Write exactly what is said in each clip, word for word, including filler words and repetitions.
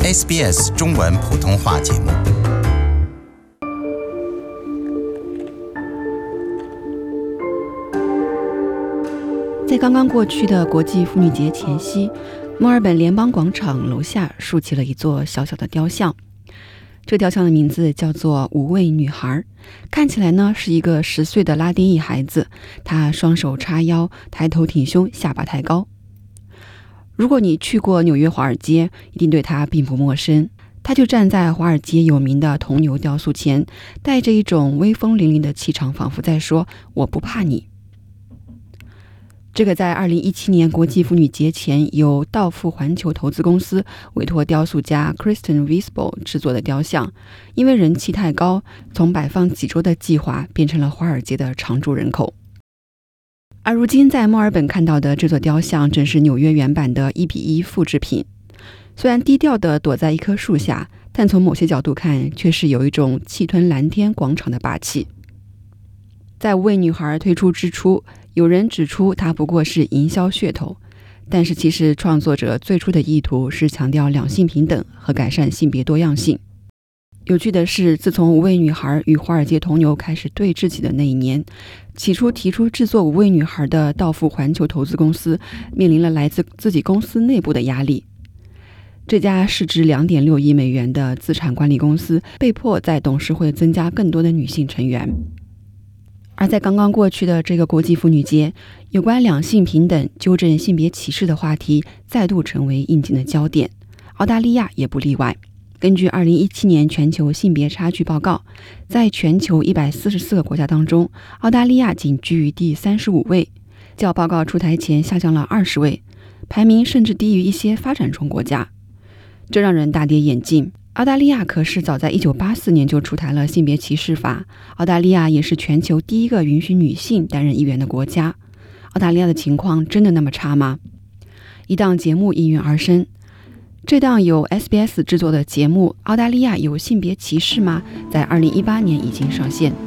S B S 中文普通话节目。 在刚刚过去的国际妇女节前夕，墨尔本联邦广场楼下竖起了一座小小的雕像。这雕像的名字叫做无畏女孩，看起来呢是一个十岁的拉丁裔孩子，她双手叉腰，抬头挺胸，下巴抬高。如果你去过纽约华尔街，一定对她并不陌生。她就站在华尔街有名的铜牛雕塑前，带着一种威风凛凛的气场，仿佛在说我不怕你。这个在二零一七年国际妇女节前由道富环球投资公司委托雕塑家 Kristen Visbo 制作的雕像，因为人气太高，从摆放几周的计划变成了华尔街的常住人口。而如今在墨尔本看到的这座雕像正是纽约原版的一比一复制品，虽然低调地躲在一棵树下，但从某些角度看却是有一种气吞蓝天广场的霸气。在无畏女孩推出之初，有人指出它不过是营销噱头，但是其实创作者最初的意图是强调两性平等和改善性别多样性。有趣的是，自从无畏女孩与华尔街铜牛开始对峙起的那一年，起初提出制作无畏女孩的道富环球投资公司面临了来自自己公司内部的压力。这家市值 两点六亿美元的资产管理公司被迫在董事会增加更多的女性成员。而在刚刚过去的这个国际妇女节，有关两性平等、纠正性别歧视的话题再度成为应景的焦点，澳大利亚也不例外。根据二零一七年全球性别差距报告，在全球一百四十四个国家当中，澳大利亚仅居于第三十五位，较报告出台前下降了二十位，排名甚至低于一些发展中国家，这让人大跌眼镜。澳大利亚可是早在一九八四年就出台了性别歧视法，澳大利亚也是全球第一个允许女性担任议员的国家。澳大利亚的情况真的那么差吗？一档节目应运而生，这档由 S B S 制作的节目《澳大利亚有性别歧视吗》在二零一八年已经上线。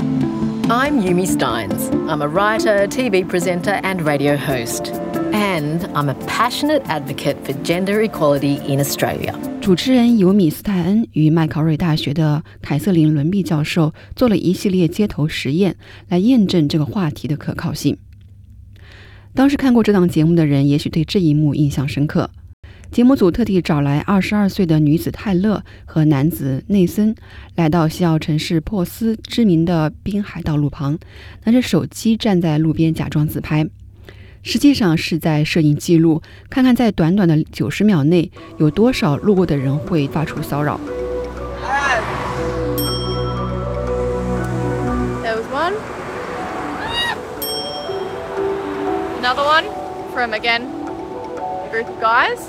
I'm Yumi Steins. I'm a writer, T V presenter and radio host. And I'm a passionate advocate for gender equality in Australia. 主持人尤米斯泰恩与麦考瑞大学的凯瑟琳伦毕教授做了一系列街头实验，来验证这个话题的可靠性。当时看过这档节目的人也许对这一幕印象深刻。节目组特地找来二十二岁的女子泰勒和男子内森，来到西澳城市珀斯知名的滨海道路旁，拿着手机站在路边假装自拍，实际上是在摄影记录，看看在短短的九十秒内有多少路过的人会发出骚扰。 There was one. Another one from, again, a group of guys.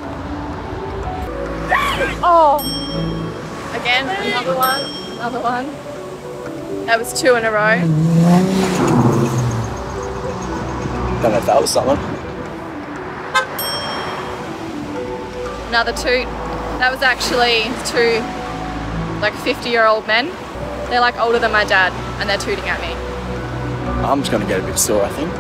Oh! Again, another one, another one. That was two in a row. Don't know if that was someone. Another toot. That was actually two, like, fifty-year-old men. They're, like, older than my dad, and they're tooting at me. I'm just going to get a bit sore, I think.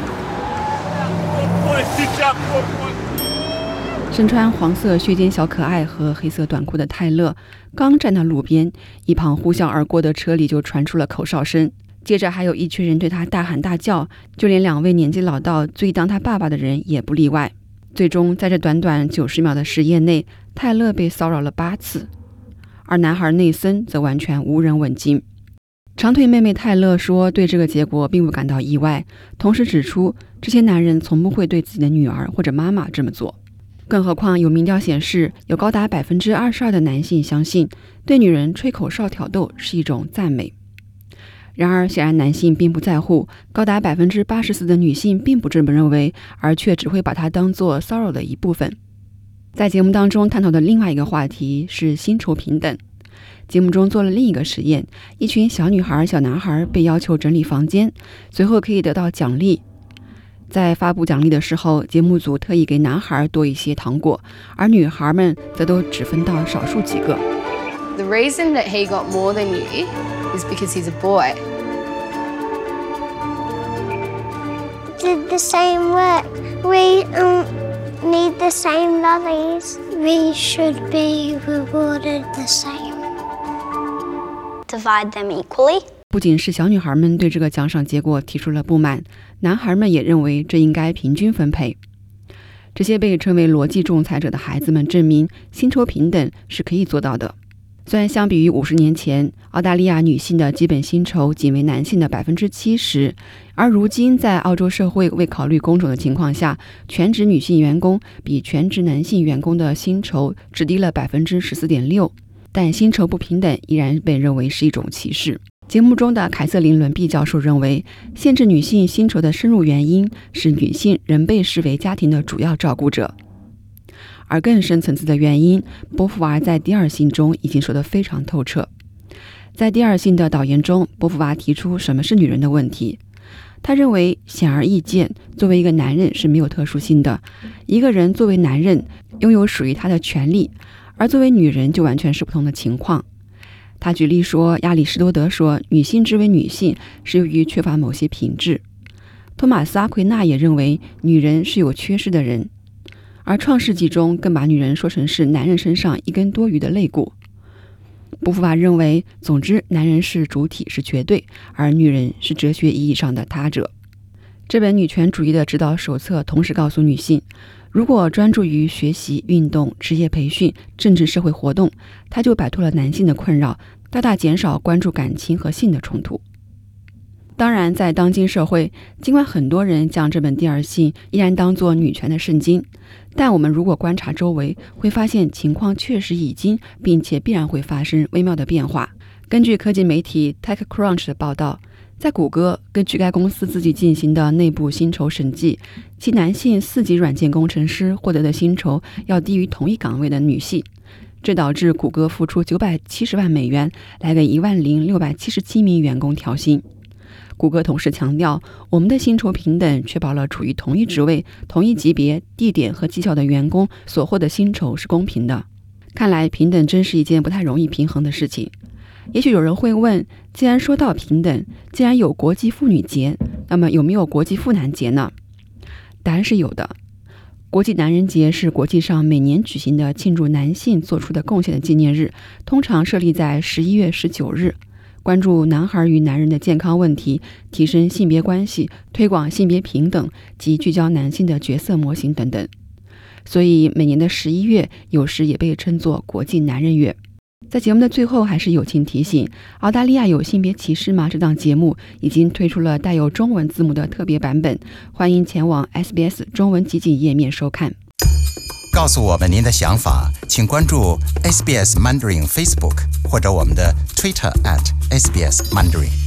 身穿黄色削肩小可爱和黑色短裤的泰勒刚站到路边，一旁呼啸而过的车里就传出了口哨声，接着还有一群人对他大喊大叫，就连两位年纪老到足以当他爸爸的人也不例外。最终在这短短九十秒的实验内，泰勒被骚扰了八次，而男孩内森则完全无人问津。长腿妹妹泰勒说对这个结果并不感到意外，同时指出这些男人从不会对自己的女儿或者妈妈这么做。更何况有民调显示，有高达 百分之二十二 的男性相信对女人吹口哨挑逗是一种赞美。然而显然男性并不在乎，高达 百分之八十四 的女性并不这么认为，而却只会把它当作骚扰的一部分。在节目当中探讨的另外一个话题是薪酬平等。节目中做了另一个实验，一群小女孩小男孩被要求整理房间，随后可以得到奖励。在发布奖励的时候，节目组特意给男孩多一些糖果，而女孩们则都只分到少数几个。 The reason that he got more than you is because he's a boy. Did the same work. We um, need the same lollies. we should be rewarded the same. Divide them equally. 不仅是小女孩们对这个奖赏结果提出了不满，男孩们也认为这应该平均分配。这些被称为逻辑仲裁者的孩子们证明薪酬平等是可以做到的。虽然相比于五十年前，澳大利亚女性的基本薪酬仅为男性的 百分之七十， 而如今在澳洲社会未考虑工种的情况下，全职女性员工比全职男性员工的薪酬只低了 百分之十四点六， 但薪酬不平等依然被认为是一种歧视。节目中的凯瑟琳·伦毕教授认为，限制女性薪酬的深入原因是女性仍被视为家庭的主要照顾者。而更深层次的原因，波伏娃在第二性中已经说得非常透彻。在第二性的导言中，波伏娃提出什么是女人的问题。他认为显而易见，作为一个男人是没有特殊性的，一个人作为男人拥有属于他的权利，而作为女人就完全是不同的情况。他举例说，亚里士多德说女性之为女性是由于缺乏某些品质。托马斯·阿奎那也认为女人是有缺失的人，而创世纪中更把女人说成是男人身上一根多余的肋骨。波伏娃认为，总之男人是主体，是绝对，而女人是哲学意义上的他者。这本女权主义的指导手册同时告诉女性，如果专注于学习、运动、职业培训、政治社会活动，她就摆脱了男性的困扰，大大减少关注感情和性的冲突。当然，在当今社会，尽管很多人将这本《第二性》依然当作女权的圣经，但我们如果观察周围，会发现情况确实已经并且必然会发生微妙的变化。根据科技媒体 TechCrunch 的报道，在谷歌，根据该公司自己进行的内部薪酬审计，其男性四级软件工程师获得的薪酬要低于同一岗位的女性，这导致谷歌付出九百七十万美元来给一万零六百七十七名员工调薪。谷歌同时强调，我们的薪酬平等确保了处于同一职位、同一级别、地点和绩效的员工所获得薪酬是公平的。看来平等真是一件不太容易平衡的事情。也许有人会问，既然说到平等，既然有国际妇女节，那么有没有国际妇男节呢？答案是有的。国际男人节是国际上每年举行的庆祝男性做出的贡献的纪念日，通常设立在十一月十九日，关注男孩与男人的健康问题，提升性别关系，推广性别平等及聚焦男性的角色模型等等。所以每年的十一月有时也被称作国际男人月。在节目的最后，还是友情提醒，澳大利亚有性别歧视吗？这档节目已经推出了带有中文字幕的特别版本，欢迎前往 S B S 中文集锦页面收看。 告诉我们您的想法，请关注 S B S Mandarin Facebook 或者我们的 Twitter at S B S Mandarin。